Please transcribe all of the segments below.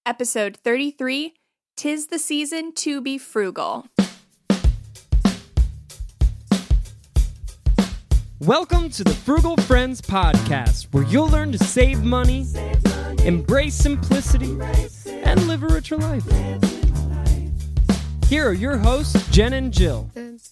Episode 33, 'Tis the Season to be Frugal. Welcome to the Frugal Friends Podcast, where you'll learn to save money, embrace simplicity, and live a richer life. Here are your hosts, Jen and Jill.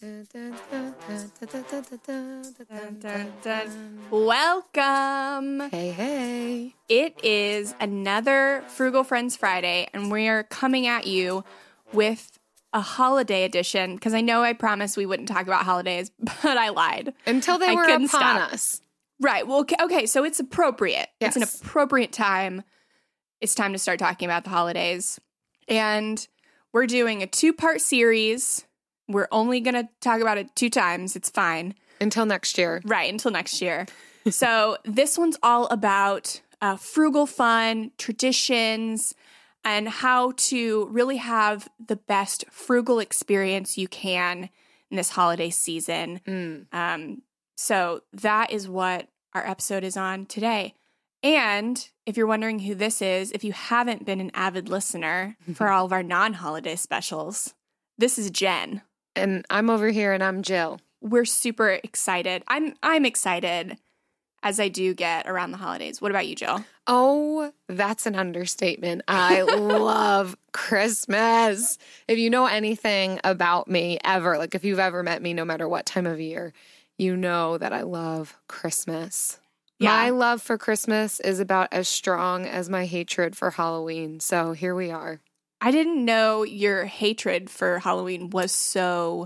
Welcome. Hey. It is another Frugal Friends Friday, and we are coming at you with a holiday edition, because I know I promised we wouldn't talk about holidays, but I lied. Until they were upon us. Right. Well, okay, so it's appropriate. Yes. It's an appropriate time. It's time to start talking about the holidays. And we're doing a 2-part series. We're only going to talk about it 2 times. It's fine. Until next year. Right, until next year. So this one's all about frugal fun, traditions, and how to really have the best frugal experience you can in this holiday season. So that is what our episode is on today. And if you're wondering who this is, if you haven't been an avid listener for all of our non-holiday specials, this is Jen. And I'm over here and I'm Jill. We're super excited. I'm excited as I do get around the holidays. What about you, Jill? Oh, that's an understatement. I love Christmas. If you know anything about me ever, like if you've ever met me, no matter what time of year, you know that I love Christmas. Yeah. My love for Christmas is about as strong as my hatred for Halloween. So here we are. I didn't know your hatred for Halloween was so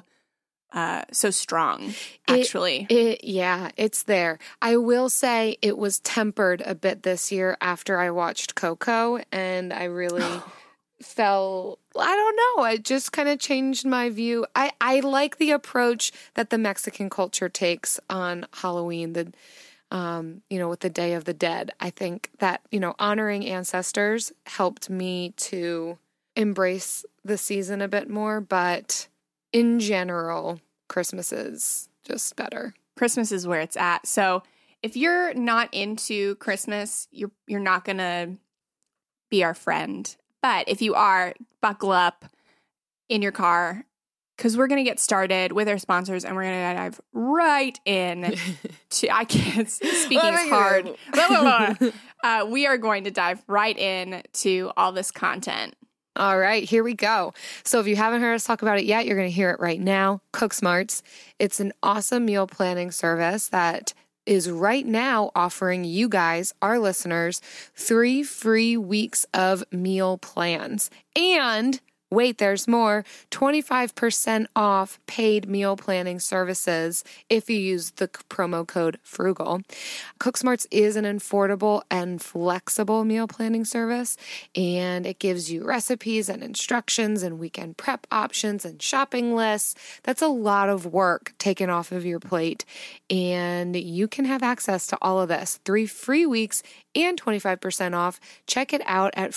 strong, actually. Yeah, it's there. I will say it was tempered a bit this year after I watched Coco, and I really felt, I don't know, it just kind of changed my view. I like the approach that the Mexican culture takes on Halloween, with the Day of the Dead. I think that, honoring ancestors helped me to embrace the season a bit more, but in general, Christmas is just better. Christmas is where it's at. So if you're not into Christmas, you're not going to be our friend. But if you are, buckle up in your car, because we're going to get started with our sponsors, and we're going to dive right in to, I can't, speaking is hard. We are going to dive right in to all this content. All right, here we go. So if you haven't heard us talk about it yet, you're going to hear it right now. Cook Smarts. It's an awesome meal planning service that is right now offering you guys, our listeners, 3 free weeks of meal plans. And wait, there's more, 25% off paid meal planning services if you use the promo code FRUGAL. CookSmarts is an affordable and flexible meal planning service, and it gives you recipes and instructions and weekend prep options and shopping lists. That's a lot of work taken off of your plate, and you can have access to all of this. 3 free weeks and 25% off. Check it out at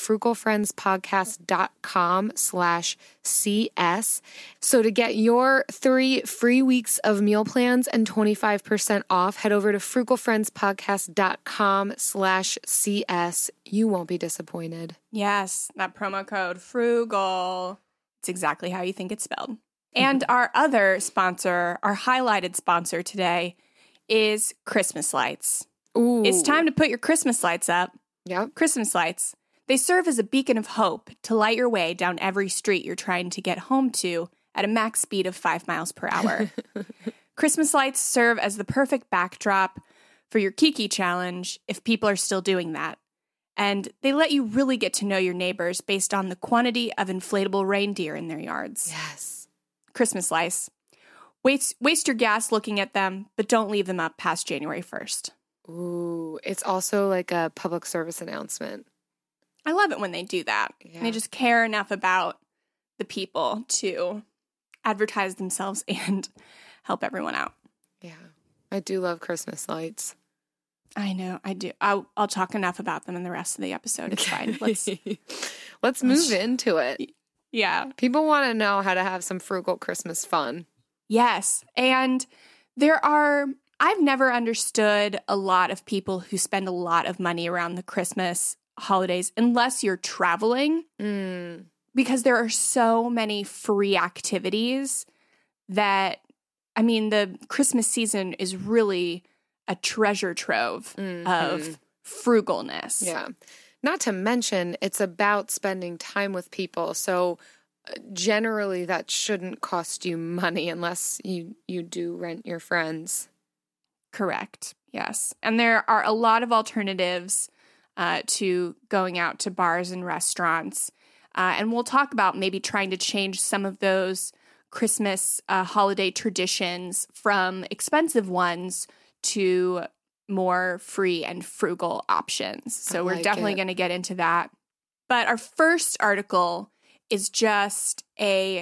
frugalfriendspodcast.com/CS. So to get your 3 free weeks of meal plans and 25% off, head over to frugalfriendspodcast.com/CS. You won't be disappointed. Yes, that promo code FRUGAL. It's exactly how you think it's spelled. And our other sponsor, our highlighted sponsor today, is Christmas Lights. Ooh. It's time to put your Christmas lights up. Yep. Christmas lights. They serve as a beacon of hope to light your way down every street you're trying to get home to at a max speed of 5 miles per hour. Christmas lights serve as the perfect backdrop for your Kiki challenge if people are still doing that. And they let you really get to know your neighbors based on the quantity of inflatable reindeer in their yards. Yes. Christmas lights. Waste your gas looking at them, but don't leave them up past January 1st. Ooh, it's also like a public service announcement. I love it when they do that. Yeah. And they just care enough about the people to advertise themselves and help everyone out. Yeah, I do love Christmas lights. I know, I do. I'll talk enough about them in the rest of the episode. It's fine. Let's move into it. Yeah. People want to know how to have some frugal Christmas fun. Yes. And I've never understood a lot of people who spend a lot of money around the Christmas holidays unless you're traveling, because there are so many free activities that, I mean, the Christmas season is really a treasure trove of frugalness. Yeah. Not to mention, it's about spending time with people. So generally, that shouldn't cost you money unless you do rent your friends. Correct. Yes. And there are a lot of alternatives to going out to bars and restaurants. And we'll talk about maybe trying to change some of those Christmas holiday traditions from expensive ones to more free and frugal options. So we're definitely going to get into that. But our first article is just a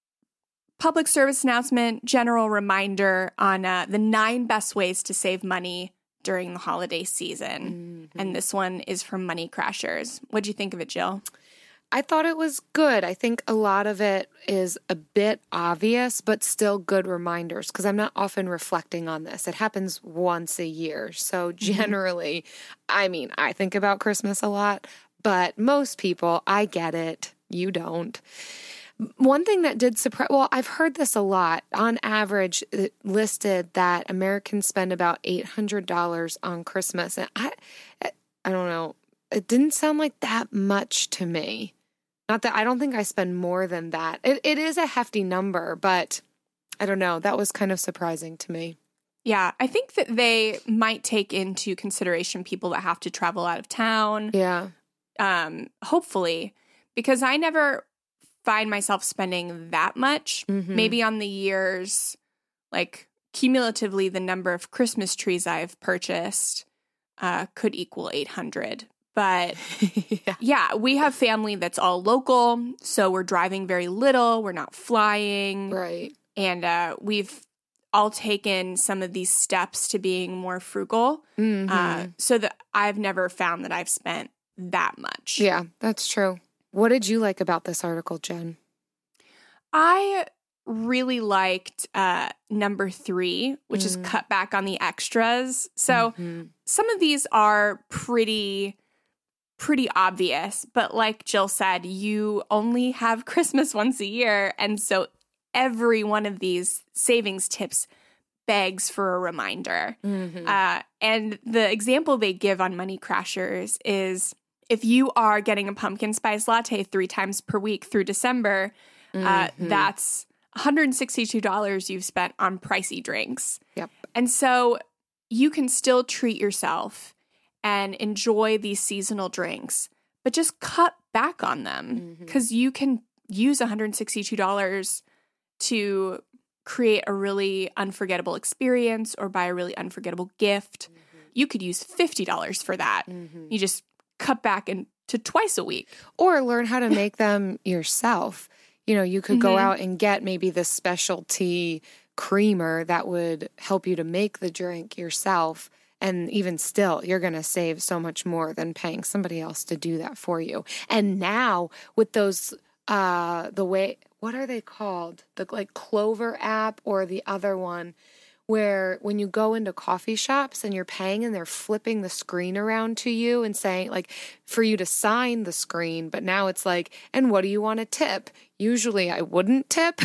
public service announcement, general reminder on the 9 best ways to save money during the holiday season. And this one is from Money Crashers. What'd you think of it, Jill? I thought it was good. I think a lot of it is a bit obvious, but still good reminders because I'm not often reflecting on this. It happens once a year. So generally, I mean, I think about Christmas a lot, but most people, I get it. You don't. One thing that did surprise, well, I've heard this a lot. On average, it listed that Americans spend about $800 on Christmas. And I don't know. It didn't sound like that much to me. Not that I don't think I spend more than that. It is a hefty number, but I don't know. That was kind of surprising to me. Yeah, I think that they might take into consideration people that have to travel out of town. Yeah. Hopefully, because I never find myself spending that much. Maybe on the years, like cumulatively, the number of Christmas trees I've purchased could equal 800. But yeah, we have family that's all local, so we're driving very little. We're not flying. Right. And we've all taken some of these steps to being more frugal. So that I've never found that I've spent that much. Yeah, that's true. What did you like about this article, Jen? I really liked number 3, which is cut back on the extras. So some of these are pretty obvious, but like Jill said, you only have Christmas once a year. And so every one of these savings tips begs for a reminder. And the example they give on Money Crashers is if you are getting a pumpkin spice latte 3 times per week through December, that's $162 you've spent on pricey drinks. Yep. And so you can still treat yourself and enjoy these seasonal drinks, but just cut back on them because you can use $162 to create a really unforgettable experience or buy a really unforgettable gift. You could use $50 for that. You just cut back to twice a week. Or learn how to make them yourself. You know, you could go out and get maybe the specialty creamer that would help you to make the drink yourself. And even still, you're going to save so much more than paying somebody else to do that for you. And now with those, what are they called? The like Clover app or the other one where when you go into coffee shops and you're paying and they're flipping the screen around to you and saying like for you to sign the screen, but now it's like, and what do you want to tip? Usually I wouldn't tip,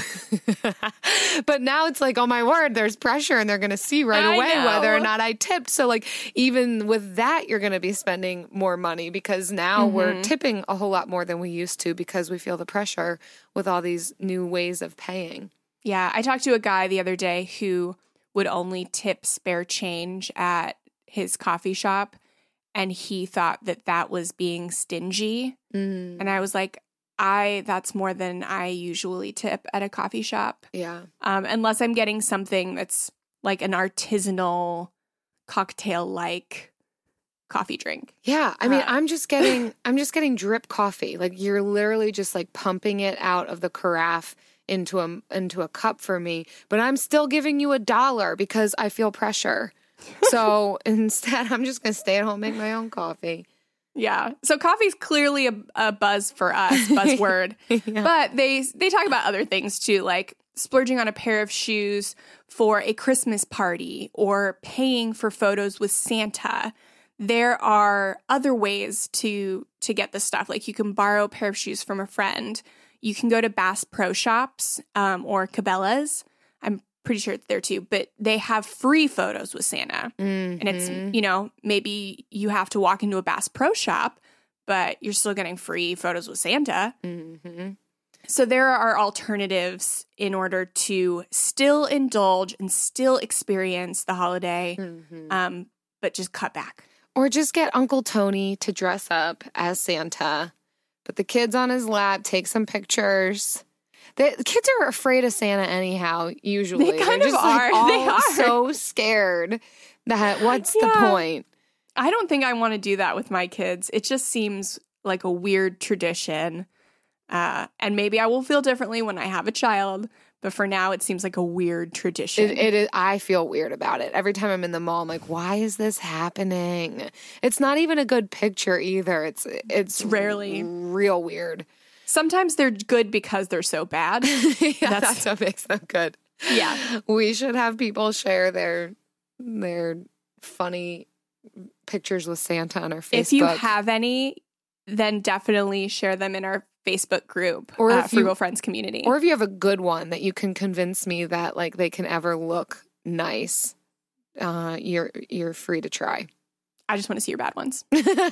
but now it's like, oh my word, there's pressure and they're going to see right away whether or not I tipped. So like even with that, you're going to be spending more money because now we're tipping a whole lot more than we used to because we feel the pressure with all these new ways of paying. Yeah. I talked to a guy the other day who would only tip spare change at his coffee shop. And he thought that was being stingy. And I was like, that's more than I usually tip at a coffee shop. Yeah. Unless I'm getting something that's like an artisanal cocktail-like coffee drink. Yeah. I mean, I'm just getting drip coffee. Like you're literally just like pumping it out of the carafe into a cup for me, but I'm still giving you $1 because I feel pressure. So instead, I'm just going to stay at home, make my own coffee. Yeah. So coffee's clearly a buzz for us, buzzword. But they talk about other things too, like splurging on a pair of shoes for a Christmas party or paying for photos with Santa. there are other ways to get the stuff. Like you can borrow a pair of shoes from a friend. You can go to Bass Pro Shops or Cabela's. I'm pretty sure it's there too, but they have free photos with Santa. And it's, maybe you have to walk into a Bass Pro Shop, but you're still getting free photos with Santa. So there are alternatives in order to still indulge and still experience the holiday, but just cut back. Or just get Uncle Tony to dress up as Santa, put the kids on his lap, take some pictures. The kids are afraid of Santa anyhow, usually. They kind of are. They are so scared that what's the point? I don't think I want to do that with my kids. It just seems like a weird tradition. And maybe I will feel differently when I have a child. But for now, it seems like a weird tradition. It is. I feel weird about it. Every time I'm in the mall, I'm like, why is this happening? It's not even a good picture either. It's rarely real weird. Sometimes they're good because they're so bad. That's what makes them good. Yeah. We should have people share their funny pictures with Santa on our Facebook. If you have any, then definitely share them in our Facebook group, or Frugal Friends community. Or if you have a good one that you can convince me that like they can ever look nice, you're free to try. I just want to see your bad ones.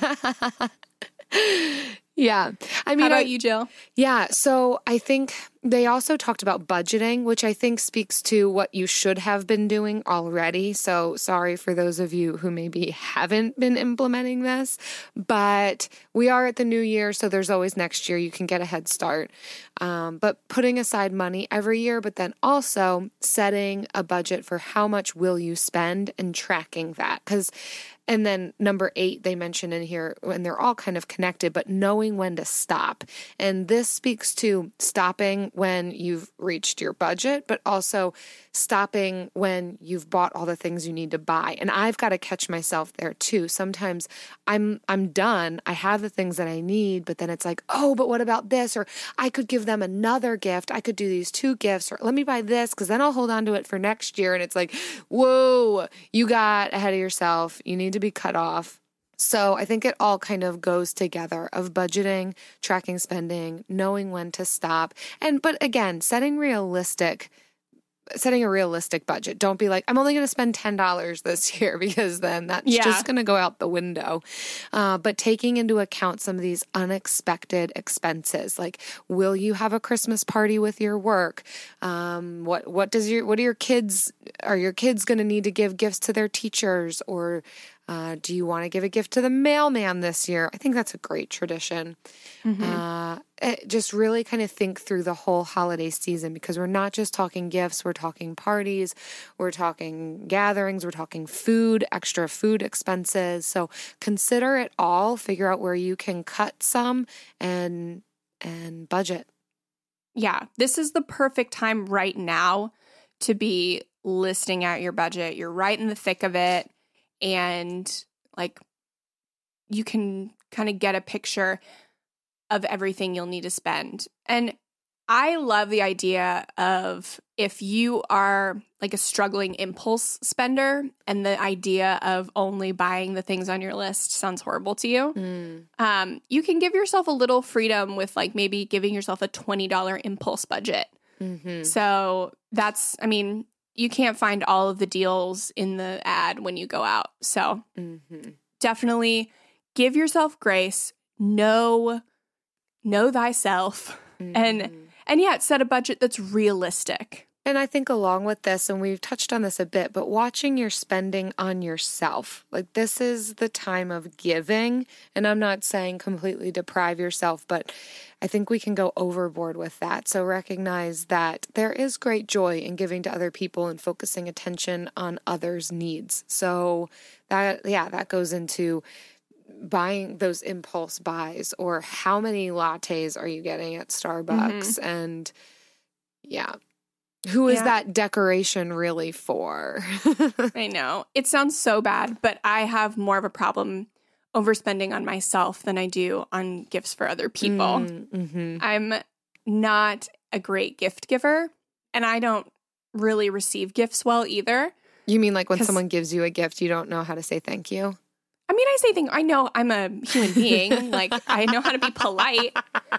Yeah. I mean, how about you, Jill? Yeah. So I think they also talked about budgeting, which I think speaks to what you should have been doing already. So sorry for those of you who maybe haven't been implementing this, but we are at the new year. So there's always next year. You can get a head start. But putting aside money every year, but then also setting a budget for how much will you spend and tracking that. And then number 8, they mentioned in here, and they're all kind of connected, but knowing when to stop. And this speaks to stopping when you've reached your budget, but also stopping when you've bought all the things you need to buy. And I've got to catch myself there too. Sometimes I'm done. I have the things that I need, but then it's like, oh, but what about this? Or I could give them another gift. I could do these 2 gifts, or let me buy this because then I'll hold on to it for next year. And it's like, whoa, you got ahead of yourself. You need to be cut off. So I think it all kind of goes together of budgeting, tracking spending, knowing when to stop. But again, setting a realistic budget. Don't be like, I'm only going to spend $10 this year, because then that's just going to go out the window. But taking into account some of these unexpected expenses, like, will you have a Christmas party with your work? Are your kids going to need to give gifts to their teachers, or do you want to give a gift to the mailman this year? I think that's a great tradition. Just really kind of think through the whole holiday season, because we're not just talking gifts, we're talking parties, we're talking gatherings, we're talking food, extra food expenses. So consider it all, figure out where you can cut some and budget. Yeah, this is the perfect time right now to be listing out your budget. You're right in the thick of it. And like, you can kind of get a picture of everything you'll need to spend. And I love the idea of, if you are like a struggling impulse spender and the idea of only buying the things on your list sounds horrible to you, you can give yourself a little freedom with like maybe giving yourself a $20 impulse budget. So you can't find all of the deals in the ad when you go out. So definitely give yourself grace, know thyself, and set a budget that's realistic. And I think along with this, and we've touched on this a bit, but watching your spending on yourself. Like, this is the time of giving, and I'm not saying completely deprive yourself, but I think we can go overboard with that. So recognize that there is great joy in giving to other people and focusing attention on others' needs. So that goes into buying those impulse buys, or how many lattes are you getting at Starbucks? And who is that decoration really for? I know. It sounds so bad, but I have more of a problem overspending on myself than I do on gifts for other people. I'm not a great gift giver, and I don't really receive gifts well either. You mean like when someone gives you a gift, you don't know how to say thank you? I mean, I say things, I know I'm a human being. Like, I know how to be polite.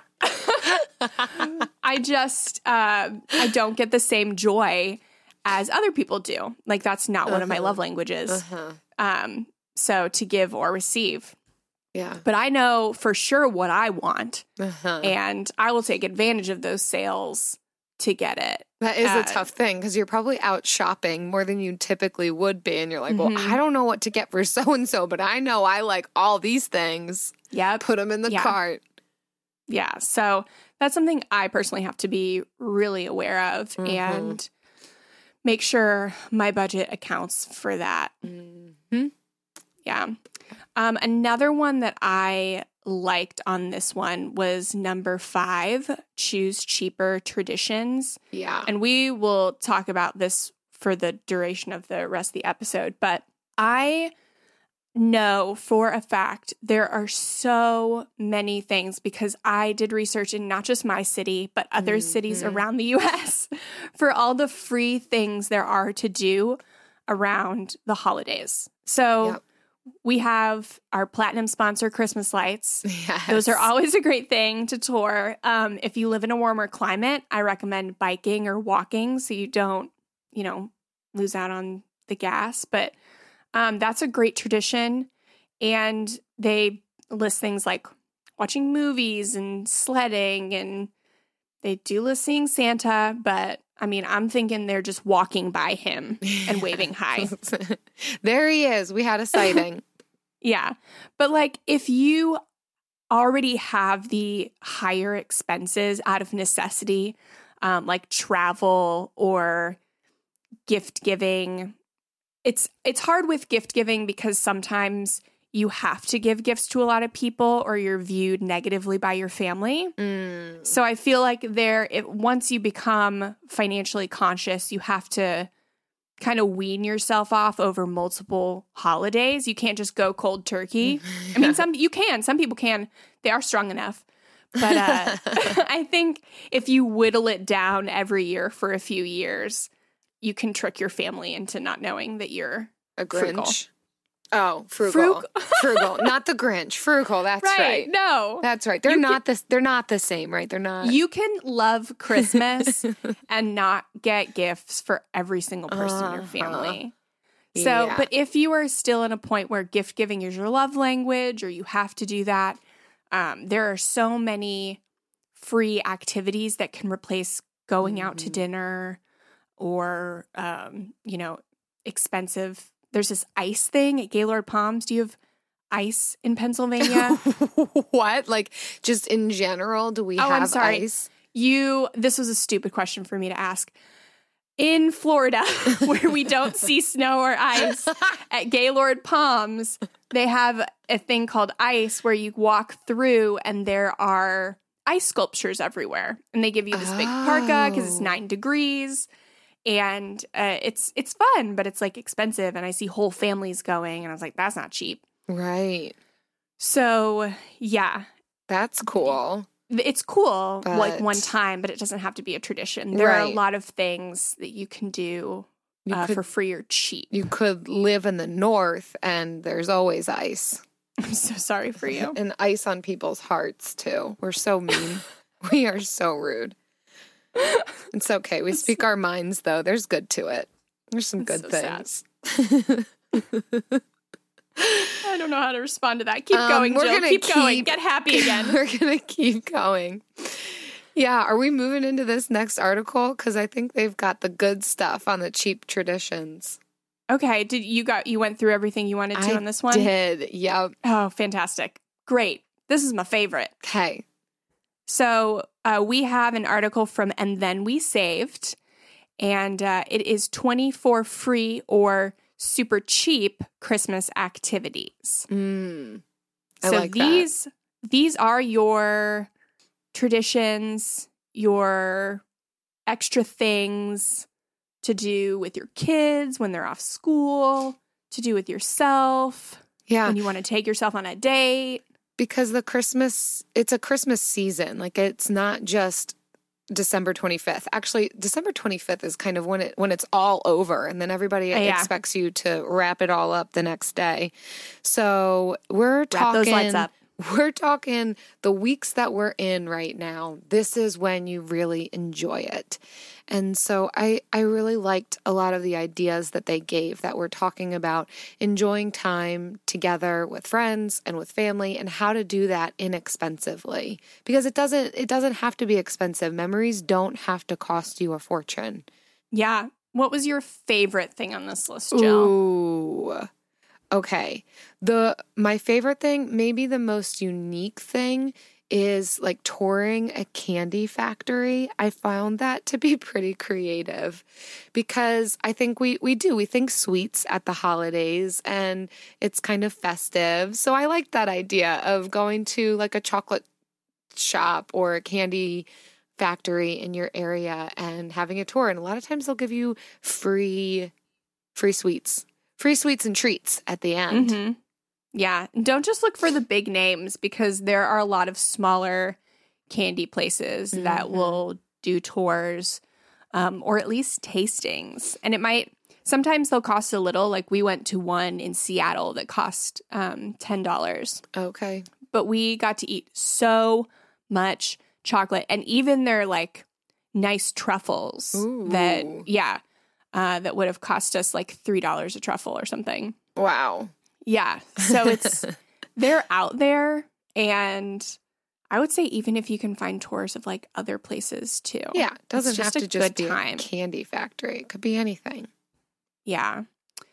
I just, I don't get the same joy as other people do. Like, that's not one of my love languages. So to give or receive. Yeah. But I know for sure what I want. And I will take advantage of those sales to get it. That is a tough thing because you're probably out shopping more than you typically would be. And you're like, well, I don't know what to get for so-and-so, but I know I like all these things. Yeah. Put them in the cart. Yeah. So that's something I personally have to be really aware of and make sure my budget accounts for that. Yeah. Another one that I liked on this one was number 5, choose cheaper traditions. Yeah. And we will talk about this for the duration of the rest of the episode. But I know for a fact there are so many things because I did research in not just my city, but other cities around the U.S. for all the free things there are to do around the holidays. So we have our platinum sponsor, Christmas lights. Yes. Those are always a great thing to tour. If you live in a warmer climate, I recommend biking or walking so you don't, lose out on the gas. But that's a great tradition. And they list things like watching movies and sledding. And they do list seeing Santa, but I mean, I'm thinking they're just walking by him and waving hi. There he is. We had a sighting. Yeah. But like if you already have the higher expenses out of necessity, like travel or gift giving, it's hard with gift giving because sometimes you have to give gifts to a lot of people or you're viewed negatively by your family. So I feel like once you become financially conscious, you have to kind of wean yourself off over multiple holidays. You can't just go cold turkey. I mean, some people can. They are strong enough. But I think if you whittle it down every year for a few years, you can trick your family into not knowing that you're a Grinch. Frugal. Oh, frugal. Frugal. Not the Grinch. Frugal. That's right. No. That's right. They're not the same, right? They're not. You can love Christmas and not get gifts for every single person in your family. So, but if you are still in a point where gift giving is your love language or you have to do that, there are so many free activities that can replace going out to dinner or, expensive. There's this ice thing at Gaylord Palms. Do you have ice in Pennsylvania? What? Like just in general, do we have I'm sorry. ice? This was a stupid question for me to ask. In Florida, where we don't see snow or ice, at Gaylord Palms, they have a thing called ice where you walk through and there are ice sculptures everywhere. And they give you this big parka because it's 9 degrees. And it's fun, but it's like expensive. And I see whole families going and I was like, that's not cheap. Right. So, yeah. That's cool. It's cool like one time, but it doesn't have to be a tradition. There are a lot of things that you can do for free or cheap. You could live in the north and there's always ice. I'm so sorry for you. And ice on people's hearts, too. We're so mean. We are so rude. It's okay. We speak our minds, though. There's good to it. There's some good things. I don't know how to respond to that. Keep going, Jill. Keep going. Get happy again. We're going to keep going. Yeah. Are we moving into this next article? Because I think they've got the good stuff on the cheap traditions. Okay. You went through everything you wanted to on this one? I did. Yep. Oh, fantastic. Great. This is my favorite. Okay. So we have an article from And Then We Saved, and it is 24 free or super cheap Christmas activities. I like these are your traditions, your extra things to do with your kids when they're off school, to do with yourself. Yeah. When you want to take yourself on a date. Because it's a Christmas season. Like it's not just December 25th. Actually, December 25th is kind of when it's all over, and then everybody expects you to wrap it all up the next day. So we're talking, wrap those lights up. We're talking the weeks that we're in right now. This is when you really enjoy it. And so I really liked a lot of the ideas that they gave that were talking about enjoying time together with friends and with family and how to do that inexpensively. Because it doesn't have to be expensive. Memories don't have to cost you a fortune. Yeah. What was your favorite thing on this list, Jill? Ooh. Okay. My favorite thing, maybe the most unique thing, is like touring a candy factory. I found that to be pretty creative because I think we think sweets at the holidays and it's kind of festive. So I like that idea of going to like a chocolate shop or a candy factory in your area and having a tour. And a lot of times they'll give you free sweets and treats at the end. Mm-hmm. Yeah. Don't just look for the big names because there are a lot of smaller candy places that will do tours or at least tastings. And sometimes they'll cost a little. Like we went to one in Seattle that cost $10. Okay. But we got to eat so much chocolate and even their like nice truffles that would have cost us like $3 a truffle or something. Wow. Yeah. So they're out there. And I would say even if you can find tours of like other places too. Yeah. It doesn't have to just be a candy factory. It could be anything. Yeah.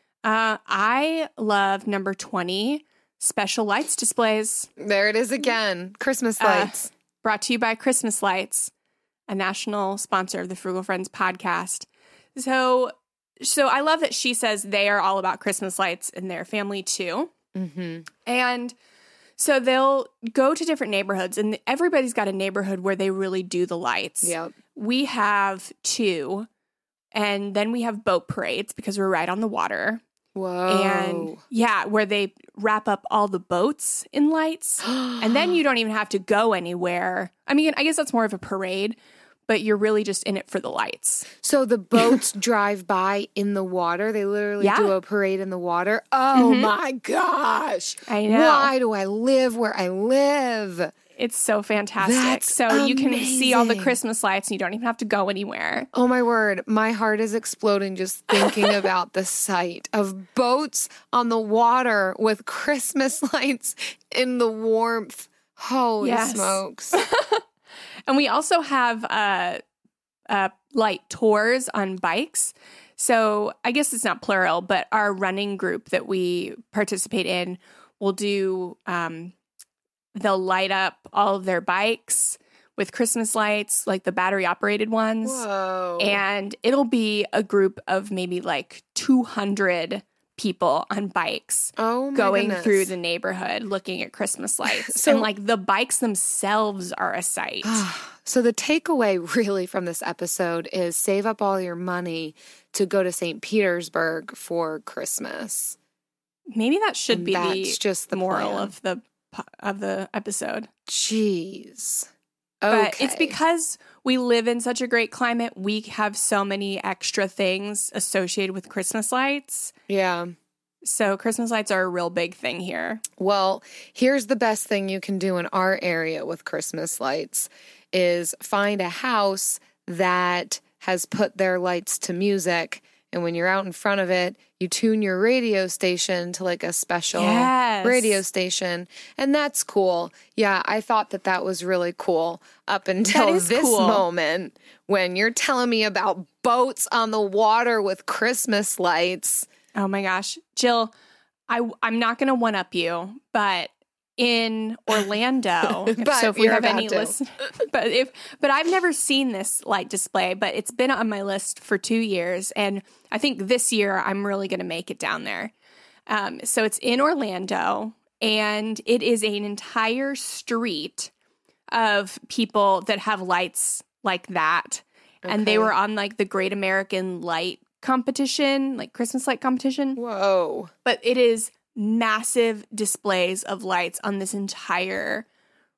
I love number 20, special lights displays. There it is again. Christmas lights. Brought to you by Christmas Lights, a national sponsor of the Frugal Friends podcast. So I love that she says they are all about Christmas lights in their family too. Mm-hmm. And so they'll go to different neighborhoods and everybody's got a neighborhood where they really do the lights. Yep. We have 2 and then we have boat parades because we're right on the water. Whoa. And yeah, where they wrap up all the boats in lights and then you don't even have to go anywhere. I mean, I guess that's more of a parade, but you're really just in it for the lights. So the boats drive by in the water. They literally do a parade in the water. Oh my gosh. I know. Why do I live where I live? It's so fantastic. That's so you can see all the amazing. Christmas lights and you don't even have to go anywhere. Oh my word. My heart is exploding just thinking about the sight of boats on the water with Christmas lights in the warmth. Holy smokes. And we also have light tours on bikes. So I guess it's not plural, but our running group that we participate in will do, they'll light up all of their bikes with Christmas lights, like the battery operated ones. Whoa. And it'll be a group of maybe like 200 people on bikes going through the neighborhood looking at Christmas lights. And like the bikes themselves are a sight. So the takeaway really from this episode is save up all your money to go to St. Petersburg for Christmas. Maybe that should be just the moral plan. of the episode. Jeez. Okay. But it's because we live in such a great climate. We have so many extra things associated with Christmas lights. Yeah. So Christmas lights are a real big thing here. Well, here's the best thing you can do in our area with Christmas lights is find a house that has put their lights to music. And when you're out in front of it, you tune your radio station to like a special radio station. And that's cool. Yeah, I thought that was really cool up until this moment when you're telling me about boats on the water with Christmas lights. Oh my gosh. Jill, I'm not going to one-up you, but in Orlando, so if we have any listeners, but I've never seen this light display, but it's been on my list for 2 years, and I think this year I'm really going to make it down there. So it's in Orlando, and it is an entire street of people that have lights like that, and they were on like the Great American Light competition, like Christmas light competition. Whoa! But it is massive displays of lights on this entire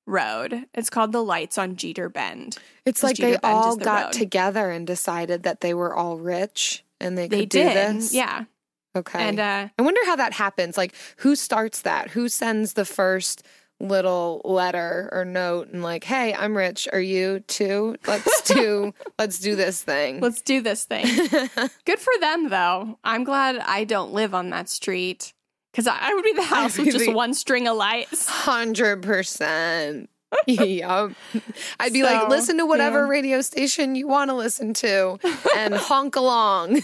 road. It's called the Lights on Jeter Bend. It's 'Cause like Jeter they Bend all is the got road. together and decided that they were all rich and they could do did. this. Yeah. Okay. And I wonder how that happens. Like, who starts that? Who sends the first little letter or note and like, hey, I'm rich. Are you too? Let's do this thing. let's do this thing. Good for them, though. I'm glad I don't live on that street because I would be the house with just one string of lights. 100%. Yup. I'd be like, listen to whatever radio station you want to listen to and honk along.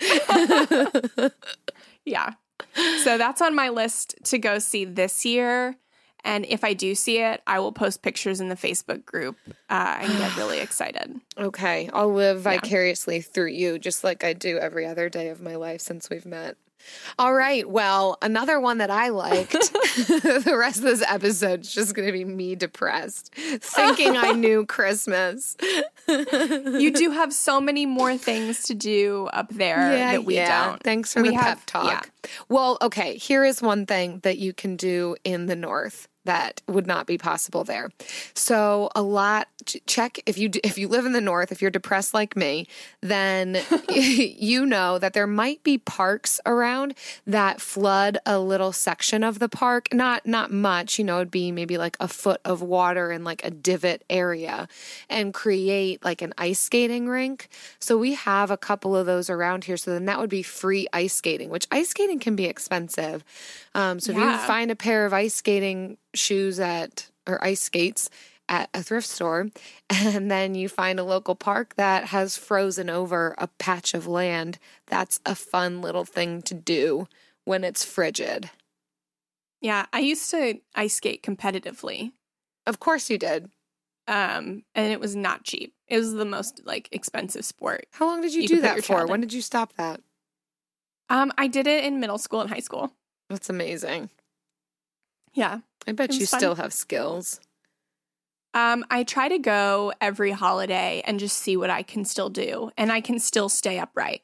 Yeah. So that's on my list to go see this year. And if I do see it, I will post pictures in the Facebook group and get really excited. Okay. I'll live vicariously through you, just like I do every other day of my life since we've met. All right. Well, another one that I liked, the rest of this episode is just going to be me depressed, thinking I knew Christmas. You do have so many more things to do up there that we don't. Thanks for the pep talk. Yeah. Well, okay. Here is one thing that you can do in the North that would not be possible there. So check if you live in the North, if you're depressed like me, then you know that there might be parks around that flood a little section of the park. Not much, it'd be maybe like a foot of water in like a divot area and create like an ice skating rink. So we have a couple of those around here. So then that would be free ice skating, which ice skating can be expensive. If you find a pair of ice skating shoes or ice skates at a thrift store, and then you find a local park that has frozen over a patch of land, that's a fun little thing to do when it's frigid. Yeah, I used to ice skate competitively. Of course you did. And it was not cheap. It was the most expensive sport. How long did you do that for? When did you stop that? I did it in middle school and high school. That's amazing. Yeah. I bet you still have skills. I try to go every holiday and just see what I can still do. And I can still stay upright.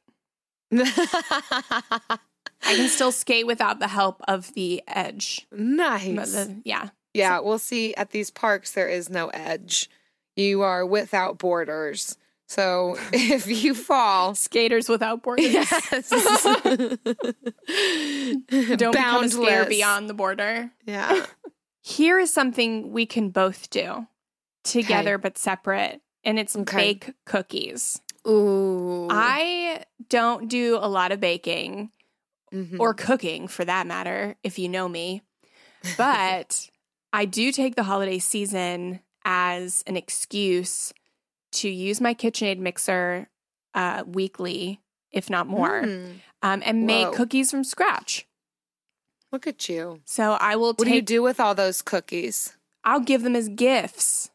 I can still skate without the help of the edge. Nice. Yeah, we'll see at these parks there is no edge. You are without borders. So if you fall... Skaters without borders. Yes. Don't become a skater beyond the border. Yeah. Here is something we can both do together but separate, and it's bake cookies. Ooh. I don't do a lot of baking or cooking for that matter, if you know me. But I do take the holiday season as an excuse to use my KitchenAid mixer weekly, if not more, and make cookies from scratch. Look at you. So I will What do you do with all those cookies? I'll give them as gifts.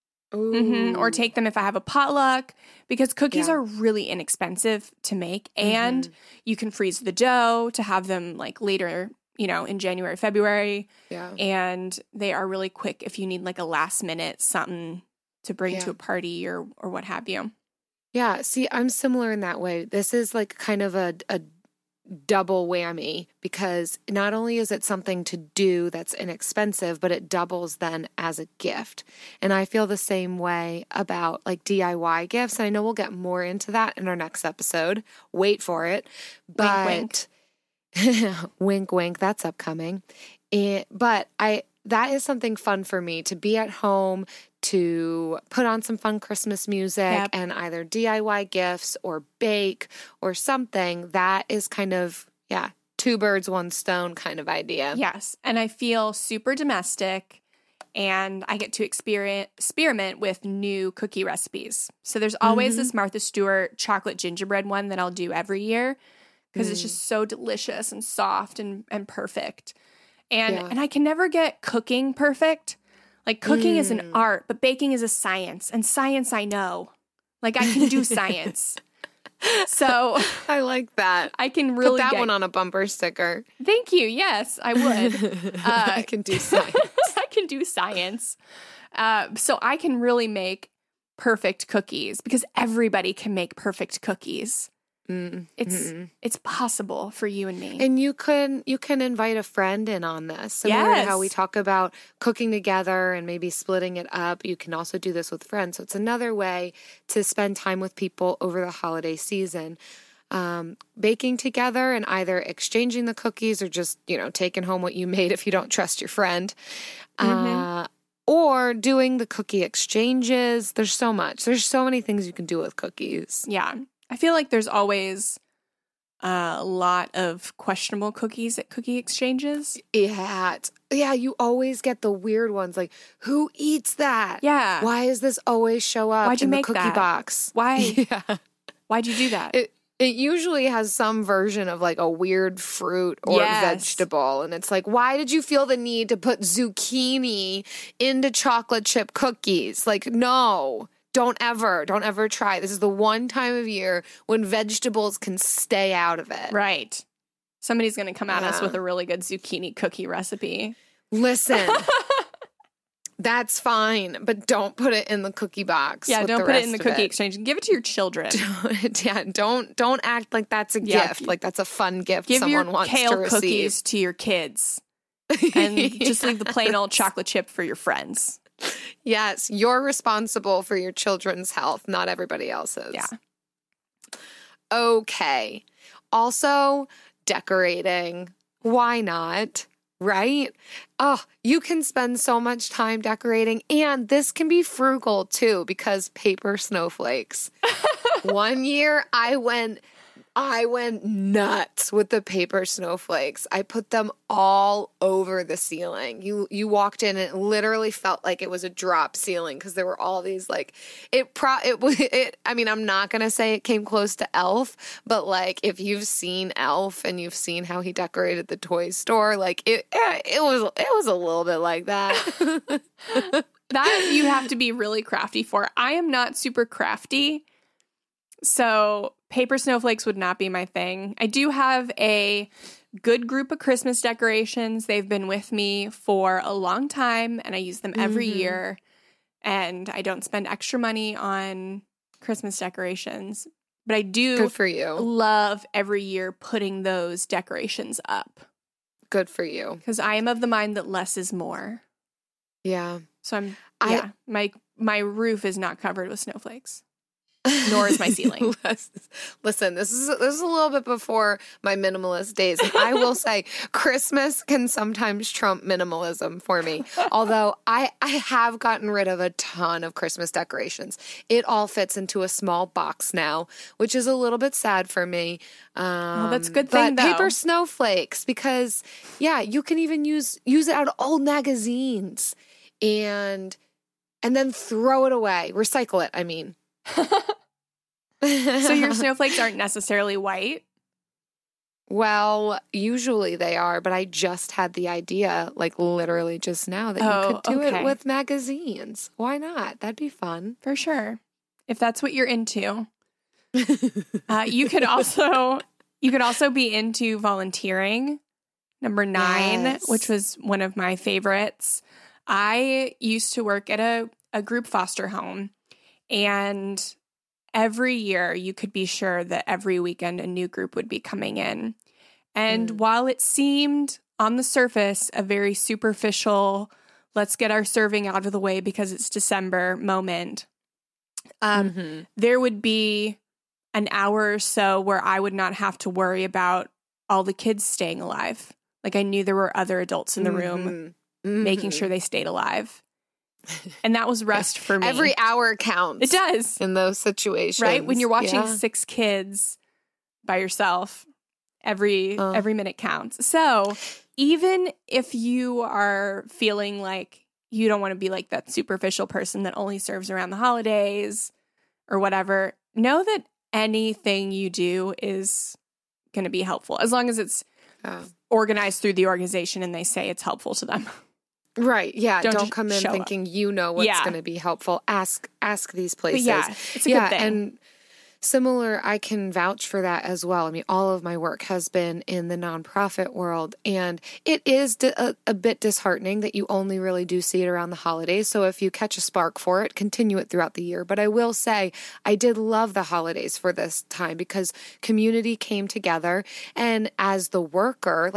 Or take them if I have a potluck, because cookies are really inexpensive to make, and you can freeze the dough to have them like later, in January, February. Yeah. And they are really quick if you need like a last minute something to bring to a party or what have you. Yeah. See, I'm similar in that way. This is like kind of a double whammy, because not only is it something to do that's inexpensive, but it doubles then as a gift. And I feel the same way about like DIY gifts. And I know we'll get more into that in our next episode. Wait for it. But wink, wink, that's upcoming. But that is something fun for me, to be at home, to put on some fun Christmas music and either DIY gifts or bake or something. That is kind of, two birds, one stone kind of idea. Yes. And I feel super domestic, and I get to experiment with new cookie recipes. So there's always this Martha Stewart chocolate gingerbread one that I'll do every year, because it's just so delicious and soft and perfect. And I can never get cooking perfect. Like, cooking is an art, but baking is a science. And science I know. Like, I can do science. So I like that. I can really put that one on a bumper sticker. Thank you. Yes, I would. I can do science. I can do science. So I can really make perfect cookies, because everybody can make perfect cookies. It's possible for you and me. And you can invite a friend in on this. Similar to how we talk about cooking together and maybe splitting it up. You can also do this with friends. So it's another way to spend time with people over the holiday season. Baking together and either exchanging the cookies or just, taking home what you made if you don't trust your friend. Or doing the cookie exchanges. There's so much. There's so many things you can do with cookies. Yeah. I feel like there's always a lot of questionable cookies at cookie exchanges. Yeah. Yeah, you always get the weird ones. Like, who eats that? Yeah. Why does this always show up Why'd you in the make cookie that? box? Why? Yeah. Why'd you do that? It usually has some version of like a weird fruit or vegetable. And it's like, why did you feel the need to put zucchini into chocolate chip cookies? Like, no. Don't ever try. This is the one time of year when vegetables can stay out of it. Right. Somebody's going to come at us with a really good zucchini cookie recipe. Listen, that's fine, but don't put it in the cookie box. Yeah, don't put it in the cookie exchange. Give it to your children. Don't act like that's a gift. Like that's a fun gift someone wants to receive. Give your kale cookies to your kids. And just leave the plain old chocolate chip for your friends. Yes, you're responsible for your children's health, not everybody else's. Yeah. Okay. Also, decorating. Why not? Right? Oh, you can spend so much time decorating, and this can be frugal too because paper snowflakes. One year I went nuts with the paper snowflakes. I put them all over the ceiling. You walked in and it literally felt like it was a drop ceiling because there were all these like I mean, I'm not going to say it came close to Elf, but like if you've seen Elf and you've seen how he decorated the toy store, like it was a little bit like that. That you have to be really crafty for. I am not super crafty. So paper snowflakes would not be my thing. I do have a good group of Christmas decorations. They've been with me for a long time, and I use them every year. And I don't spend extra money on Christmas decorations. But I do Good for you. Love every year putting those decorations up. Good for you. Because I am of the mind that less is more. Yeah. So my roof is not covered with snowflakes. Nor is my ceiling. Listen, this is a little bit before my minimalist days. And I will say Christmas can sometimes trump minimalism for me. Although I have gotten rid of a ton of Christmas decorations. It all fits into a small box now, which is a little bit sad for me. Well, that's a good thing, though. Paper snowflakes, because, yeah, you can even use it out of old magazines and then throw it away. Recycle it, I mean. So your snowflakes aren't necessarily white? Well, usually they are, but I just had the idea, like literally just now, that you could do it with magazines. Why not? That'd be fun. For sure. If that's what you're into. You could also be into volunteering. Number 9, which was one of my favorites. I used to work at a group foster home. And every year you could be sure that every weekend a new group would be coming in. And while it seemed on the surface a very superficial, let's get our serving out of the way because it's December moment, there would be an hour or so where I would not have to worry about all the kids staying alive. Like I knew there were other adults in the room making sure they stayed alive. And that was rest for me. Every hour counts. It does. In those situations. Right? When you're watching 6 kids by yourself, every minute counts. So even if you are feeling like you don't want to be like that superficial person that only serves around the holidays or whatever, know that anything you do is going to be helpful as long as it's organized through the organization and they say it's helpful to them. Right. Yeah. Don't come in thinking you know what's going to be helpful. Ask these places. But yeah, it's a good thing. And similar, I can vouch for that as well. I mean, all of my work has been in the nonprofit world, and it is a bit disheartening that you only really do see it around the holidays. So if you catch a spark for it, continue it throughout the year. But I will say, I did love the holidays for this time because community came together, and as the worker,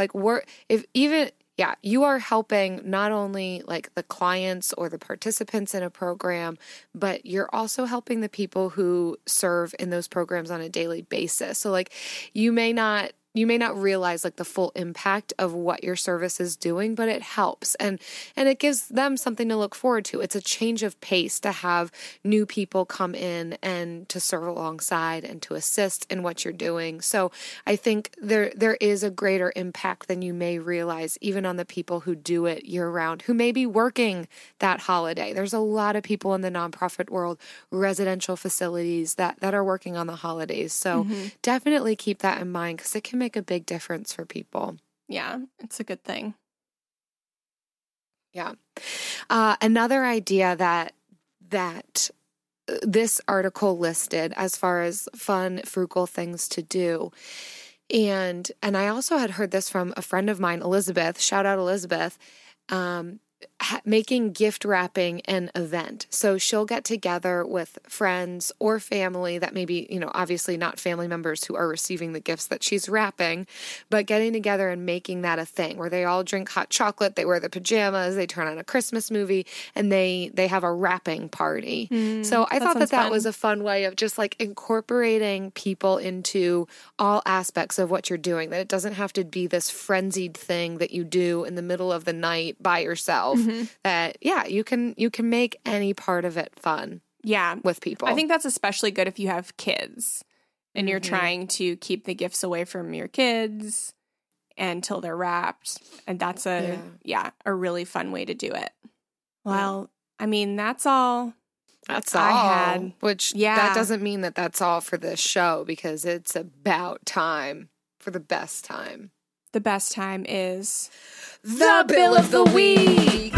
you are helping not only like the clients or the participants in a program, but you're also helping the people who serve in those programs on a daily basis. So like you may not realize like the full impact of what your service is doing, but it helps and it gives them something to look forward to. It's a change of pace to have new people come in and to serve alongside and to assist in what you're doing. So I think there is a greater impact than you may realize, even on the people who do it year round, who may be working that holiday. There's a lot of people in the nonprofit world, residential facilities that are working on the holidays. So definitely keep that in mind because it can make a big difference for people. Yeah, it's a good thing. Yeah. Another idea that this article listed as far as fun, frugal things to do. And I also had heard this from a friend of mine, Elizabeth, shout out Elizabeth, making gift wrapping an event. So she'll get together with friends or family that maybe, obviously not family members who are receiving the gifts that she's wrapping, but getting together and making that a thing where they all drink hot chocolate, they wear the pajamas, they turn on a Christmas movie, and they have a wrapping party. So I thought that was a fun way of just like incorporating people into all aspects of what you're doing, that it doesn't have to be this frenzied thing that you do in the middle of the night by yourself. That you can make any part of it fun. Yeah, with people. I think that's especially good if you have kids and you're trying to keep the gifts away from your kids until they're wrapped, and that's a really fun way to do it. Well, I mean, that's all. That's all. I had. Which that doesn't mean that that's all for this show, because it's about time for the best time. The best time is the Bill of the Week.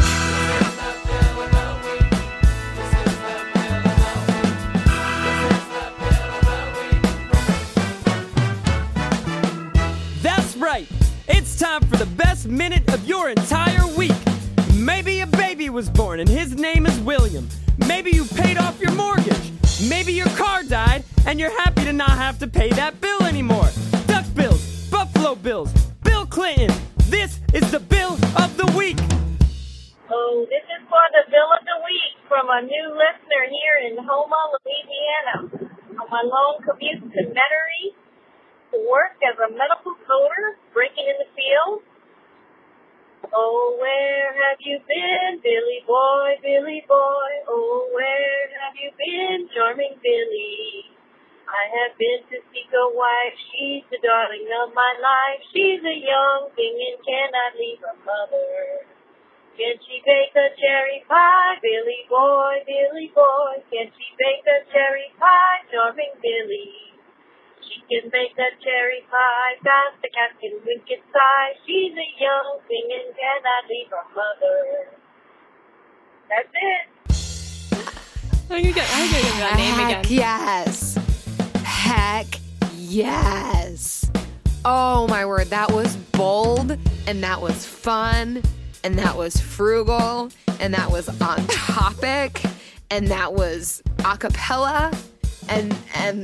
That's right. It's time for the best minute of your entire week. Maybe a baby was born and his name is William. Maybe you paid off your mortgage. Maybe your car died and you're happy to not have to pay that bill anymore. Duck bills, Buffalo Bills, Bill Clinton. This is the Bill of the Week. Oh, this is for the Bill of the Week from a new listener here in Houma, Louisiana. On my long commute to Metairie to work as a medical coder, breaking in the field. Oh, where have you been, Billy boy, Billy boy? Oh, where have you been, charming Billy? I have been to seek a wife, she's the darling of my life. She's a young thing and cannot leave her mother. Can she bake a cherry pie, Billy boy, Billy boy? Can she bake a cherry pie, charming Billy? She can bake a cherry pie, fast the cat can wink its eye. She's a young thing and cannot leave her mother. That's it. I get that name again. Yes. Heck yes. Oh my word, that was bold, and that was fun, and that was frugal, and that was on topic, and that was a cappella, and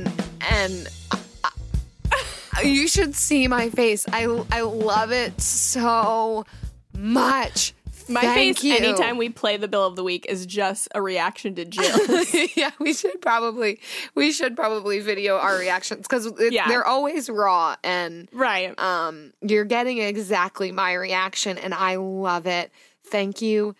you should see my face. I love it so much. My face anytime we play the Bill of the Week is just a reaction to Jill. Yeah, we should probably video our reactions, because they're always raw, and right. You're getting exactly my reaction, and I love it. Thank you.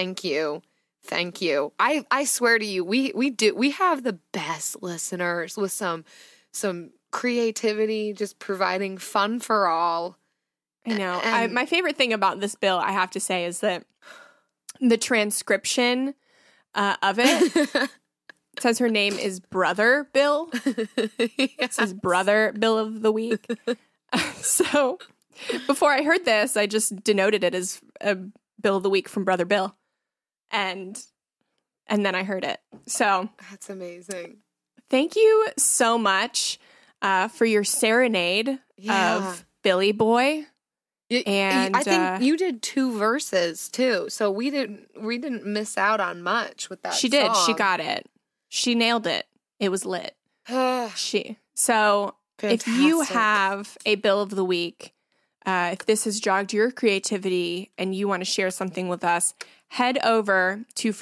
I swear to you, we have the best listeners with some creativity, just providing fun for all. I know. My favorite thing about this bill, I have to say, is that the transcription of it says her name is Brother Bill. It says Brother Bill of the Week. So before I heard this, I just denoted it as a Bill of the Week from Brother Bill. And then I heard it. So that's amazing. Thank you so much for your serenade of Billy Boy. And I think you did 2 verses too, so we didn't miss out on much with that. She did. song. She got it. She nailed it. It was lit. So if you have a bill of the week, if this has jogged your creativity and you want to share something with us, head over to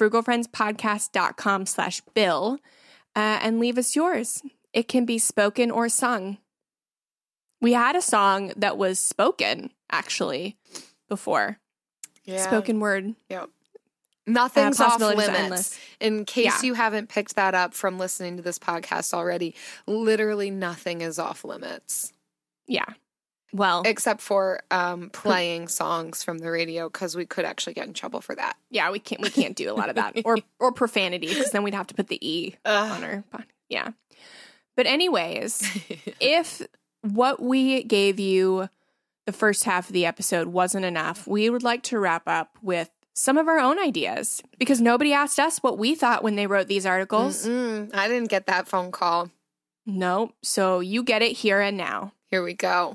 frugalfriendspodcast.com/bill and leave us yours. It can be spoken or sung. We had a song that was spoken, actually, before. Yeah. Spoken word. Yep. Nothing's off possibilities are limits. endless. In case you haven't picked that up from listening to this podcast already, literally nothing is off lit. Yeah. Well, Except for playing songs from the radio, because we could actually get in trouble for that. yeah, we can't do a lot of that. Or profanity, because then we'd have to put the E on our pod. Yeah. But anyways, if what we gave you the first half of the episode wasn't enough, we would like to wrap up with some of our own ideas, because nobody asked us what we thought when they wrote these articles. I didn't get that phone call. No, so you get it here and now. Here we go.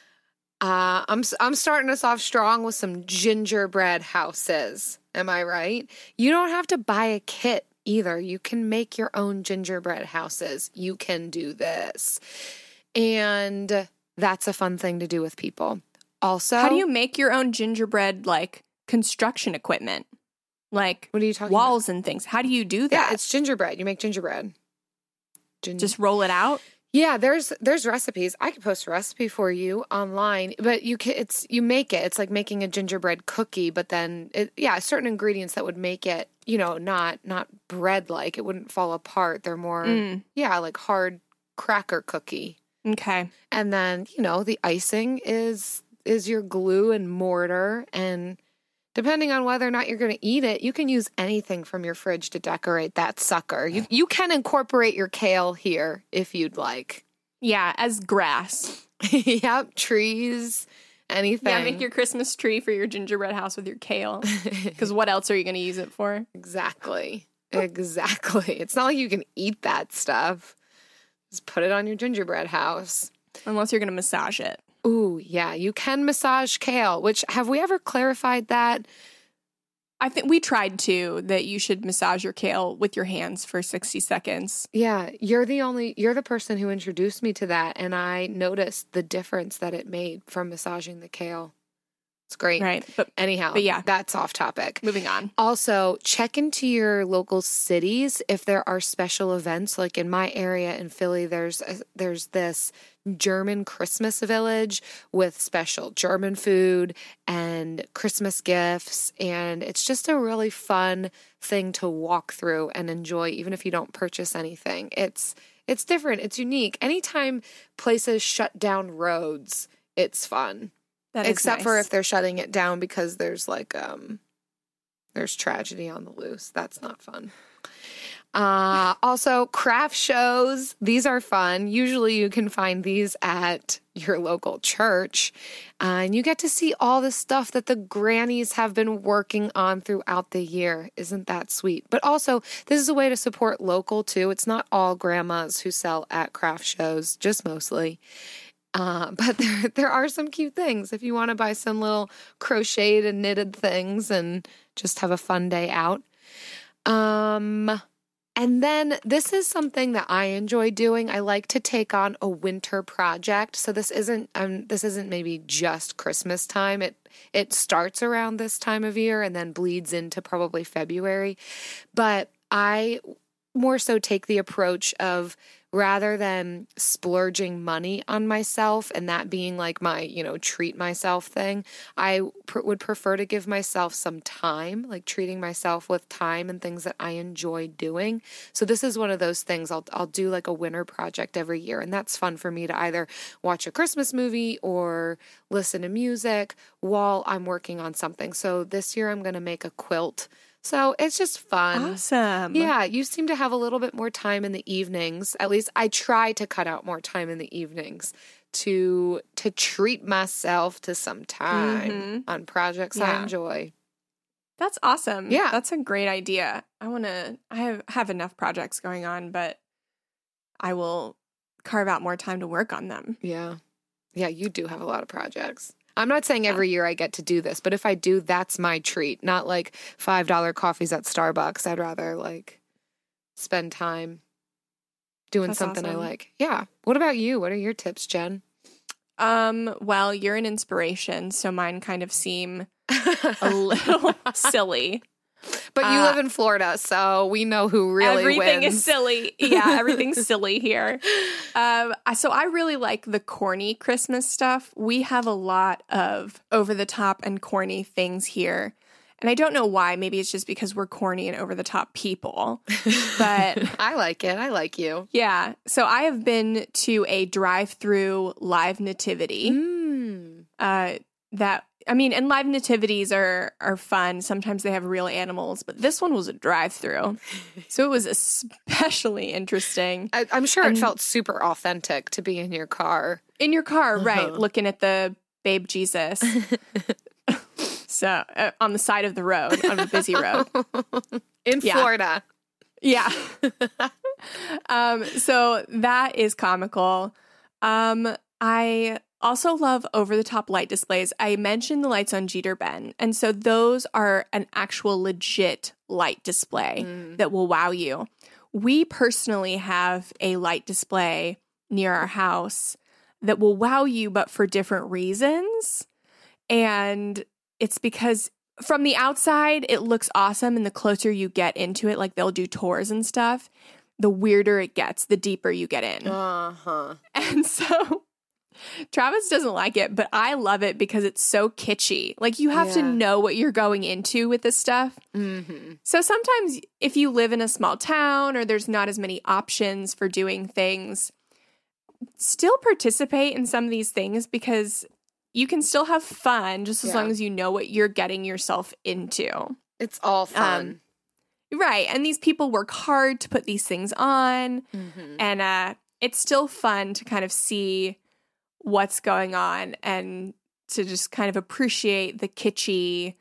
I'm starting us off strong with some gingerbread houses. Am I right? You don't have to buy a kit either. You can make your own gingerbread houses. You can do this. And that's a fun thing to do with people. Also, How do you make your own gingerbread, like, construction equipment? Like, what are you talking walls and things. How do you do that? Yeah, it's gingerbread. You make gingerbread. Just roll it out? Yeah, there's recipes. I could post a recipe for you online, but you make it. It's like making a gingerbread cookie, but then certain ingredients that would make it, not bread like. It wouldn't fall apart. They're more like hard cracker cookie. Okay. And then, the icing is your glue and mortar, and depending on whether or not you're going to eat it, you can use anything from your fridge to decorate that sucker. You can incorporate your kale here if you'd like. Yeah, as grass. Yep, trees, anything. Yeah, make your Christmas tree for your gingerbread house with your kale. Because what else are you going to use it for? Exactly. It's not like you can eat that stuff. Just put it on your gingerbread house. Unless you're going to massage it. Ooh, yeah, you can massage kale, which, have we ever clarified that? I think we tried to, that you should massage your kale with your hands for 60 seconds. Yeah, you're the person who introduced me to that, and I noticed the difference that it made from massaging the kale. It's great. Right. But yeah, that's off topic. Moving on. Also, check into your local cities if there are special events. Like in my area in Philly, there's this German Christmas village with special German food and Christmas gifts. And it's just a really fun thing to walk through and enjoy, even if you don't purchase anything. It's different. It's unique. Anytime places shut down roads, it's fun. Except for if they're shutting it down because there's there's tragedy on the loose. That's not fun. Also, craft shows. These are fun. Usually you can find these at your local church. And you get to see all the stuff that the grannies have been working on throughout the year. Isn't that sweet? But also, this is a way to support local, too. It's not all grandmas who sell at craft shows, just mostly. But there are some cute things if you want to buy some little crocheted and knitted things and just have a fun day out. And then this is something that I enjoy doing. I like to take on a winter project. So this isn't maybe just Christmas time. It starts around this time of year and then bleeds into probably February. But I more so take the approach of, rather than splurging money on myself and that being like my, treat myself thing, I would prefer to give myself some time, like treating myself with time and things that I enjoy doing. So this is one of those things. I'll do like a winter project every year, and that's fun for me to either watch a Christmas movie or listen to music while I'm working on something. So this year I'm going to make a quilt. So it's just fun. Awesome. Yeah, you seem to have a little bit more time in the evenings. At least I try to cut out more time in the evenings to treat myself to some time on projects I enjoy. That's awesome. Yeah. That's a great idea. I have enough projects going on, but I will carve out more time to work on them. Yeah. Yeah, you do have a lot of projects. I'm not saying every year I get to do this, but if I do, that's my treat. Not like $5 coffees at Starbucks. I'd rather like spend time doing That's something I awesome. like. Yeah. What about you? What are your tips, Jen? Well, you're an inspiration, so mine kind of seem a little silly. But you live in Florida, so we know who really Everything wins. is silly. Yeah, everything's silly here. So I really like the corny Christmas stuff. We have a lot of over-the-top and corny things here. And I don't know why. Maybe it's just because we're corny and over-the-top people. But I like it. I like you. yeah. So I have been to a drive-through live nativity. And live nativities are fun. Sometimes they have real animals, but this one was a drive-through. So it was especially interesting. I'm sure it felt super authentic to be in your car. In your car, right, looking at the babe Jesus. So on the side of the road, on a busy road. In Florida. Yeah. So that is comical. I also love over-the-top light displays. I mentioned the lights on Jeter Ben, and so those are an actual legit light display that will wow you. We personally have a light display near our house that will wow you, but for different reasons. And it's because from the outside, it looks awesome, and the closer you get into it, like they'll do tours and stuff, the weirder it gets, the deeper you get in. Uh-huh. And so Travis doesn't like it, but I love it because it's so kitschy. Like, you have to know what you're going into with this stuff. Mm-hmm. So sometimes if you live in a small town or there's not as many options for doing things, still participate in some of these things because you can still have fun just as long as you know what you're getting yourself into. It's all fun. Right. And these people work hard to put these things on. Mm-hmm. And it's still fun to kind of see what's going on and to just kind of appreciate the kitschy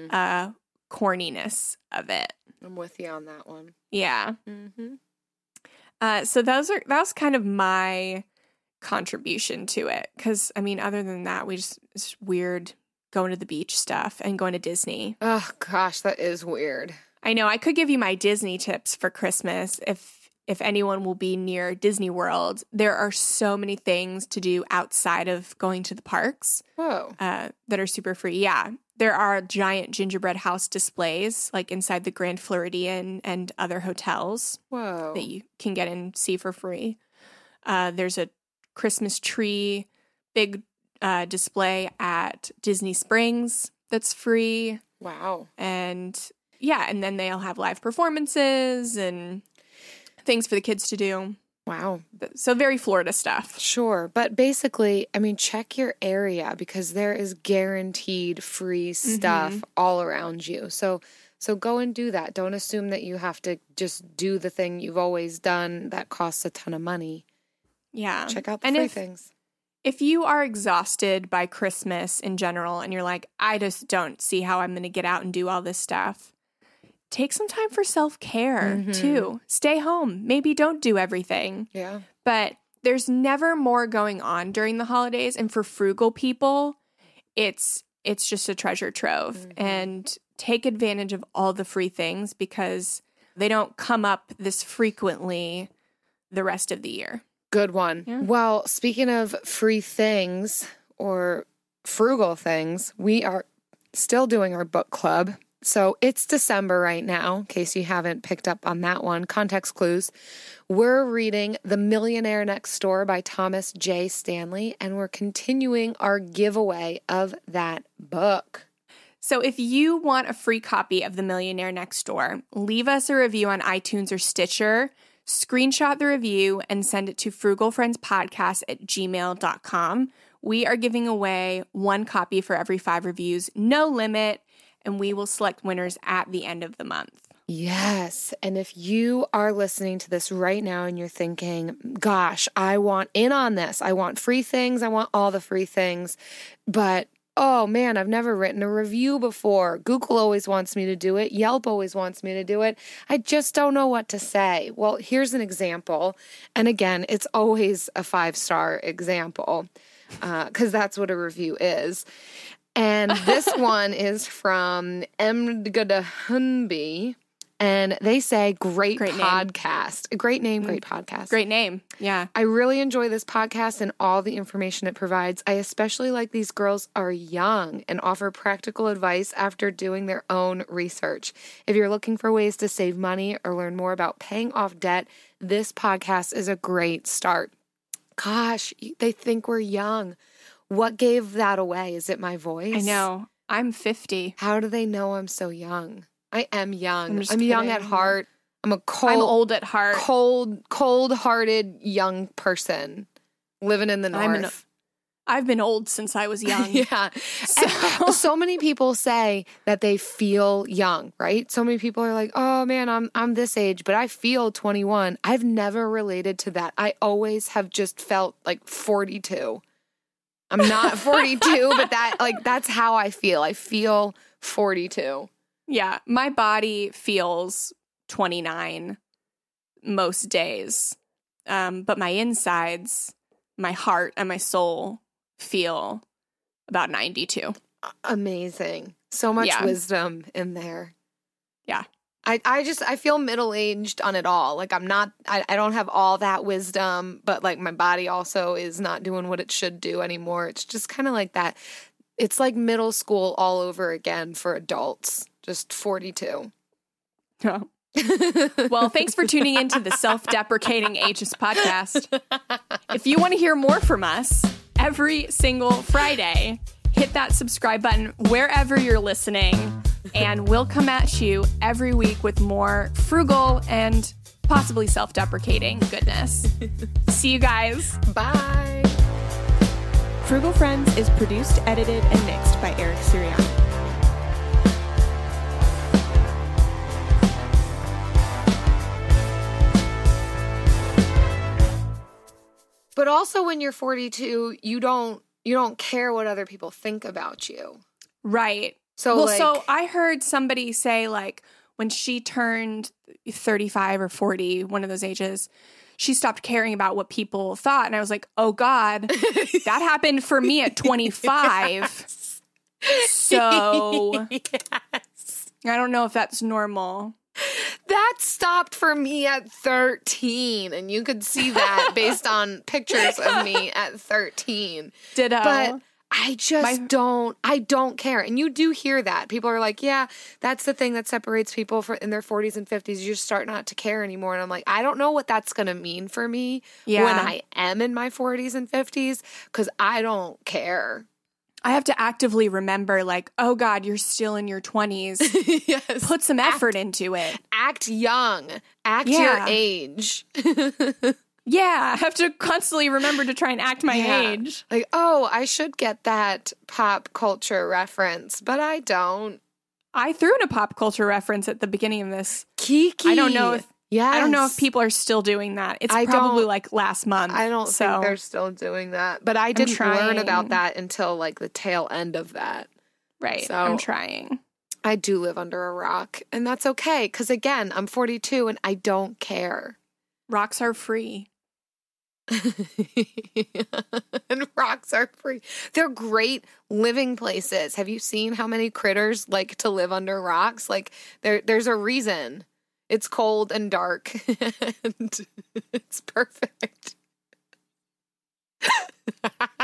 corniness of it. I'm with you on that one. Yeah. Mm-hmm. So that was kind of my contribution to it. Because, I mean, other than that, it's weird going to the beach stuff and going to Disney. Oh, gosh, that is weird. I know. I could give you my Disney tips for Christmas if anyone will be near Disney World. There are so many things to do outside of going to the parks. Whoa. That are super free. Yeah. There are giant gingerbread house displays like inside the Grand Floridian and other hotels that you can get and see for free. There's a Christmas tree big display at Disney Springs that's free. Wow. And yeah, and then they'll have live performances and things for the kids to do. Wow. So very Florida stuff. Sure. But basically, I mean, check your area because there is guaranteed free stuff all around you. So go and do that. Don't assume that you have to just do the thing you've always done that costs a ton of money. Yeah. Check out the free things. If you are exhausted by Christmas in general and you're like, I just don't see how I'm going to get out and do all this stuff, take some time for self-care too. Stay home. Maybe don't do everything. Yeah. But there's never more going on during the holidays. And for frugal people, it's just a treasure trove. And take advantage of all the free things because they don't come up this frequently the rest of the year. Good one. Yeah. Well, speaking of free things or frugal things, we are still doing our book club. So it's December right now, in case you haven't picked up on that one. Context clues. We're reading The Millionaire Next Door by Thomas J. Stanley, and we're continuing our giveaway of that book. So if you want a free copy of The Millionaire Next Door, leave us a review on iTunes or Stitcher, screenshot the review, and send it to frugalfriendspodcast@gmail.com. We are giving away one copy for every 5 reviews, no limit, and we will select winners at the end of the month. Yes. And if you are listening to this right now and you're thinking, gosh, I want in on this. I want free things. I want all the free things. But oh man, I've never written a review before. Google always wants me to do it. Yelp always wants me to do it. I just don't know what to say. Well, here's an example. And again, it's always a 5-star example because that's what a review is. And this one is from Mgdahunbi. And they say, great podcast. A great name, great podcast. Great name. Yeah. I really enjoy this podcast and all the information it provides. I especially like these girls are young and offer practical advice after doing their own research. If you're looking for ways to save money or learn more about paying off debt, this podcast is a great start. Gosh, they think we're young. What gave that away? Is it my voice? I know. I'm 50. How do they know I'm so young? I am young. I'm kidding. young at heart. I'm I'm old at heart. Cold-hearted young person living in the north. I've been old since I was young. Yeah. So many people say that they feel young, right? So many people are like, "Oh man, I'm this age, but I feel 21." I've never related to that. I always have just felt like 42. I'm not 42, but that's how I feel. I feel 42. Yeah, my body feels 29 most days, but my insides, my heart, and my soul feel about 92. Amazing. So much wisdom in there. Yeah. I feel middle-aged on it all. Like I don't have all that wisdom, but like my body also is not doing what it should do anymore. It's just kind of like that. It's like middle school all over again for adults. Just 42. Oh. Well, thanks for tuning in to the Self-Deprecating Ages podcast. If you want to hear more from us every single Friday, hit that subscribe button wherever you're listening, and we'll come at you every week with more frugal and possibly self-deprecating goodness. See you guys. Bye. Frugal Friends is produced, edited, and mixed by Eric Sirianni. But also when you're 42, you don't care what other people think about you. Right. So I heard somebody say, like, when she turned 35 or 40, one of those ages, she stopped caring about what people thought. And I was like, oh God, that happened for me at 25. Yes. So yes. I don't know if that's normal. That stopped for me at 13, and you could see that based on pictures of me at 13. Ditto. But I just don't care. And you do hear that. People are like, yeah, that's the thing that separates people in their 40s and 50s. You just start not to care anymore. And I'm like, I don't know what that's going to mean for me when I am in my 40s and 50s, because I don't care. I have to actively remember, like, oh God, you're still in your 20s. Yes. Put some effort into it. Act young. Act your age. Yeah, I have to constantly remember to try and act my age. Like, oh, I should get that pop culture reference, but I don't. I threw in a pop culture reference at the beginning of this. Kiki. I don't know if people are still doing that. It's probably like last month. I don't think they're still doing that. But I didn't learn about that until like the tail end of that. Right. So I'm trying. I do live under a rock, and that's okay. Because again, I'm 42 and I don't care. Rocks are free. And rocks are free. They're great living places. Have you seen how many critters like to live under rocks? Like there's a reason. It's cold and dark, and it's perfect.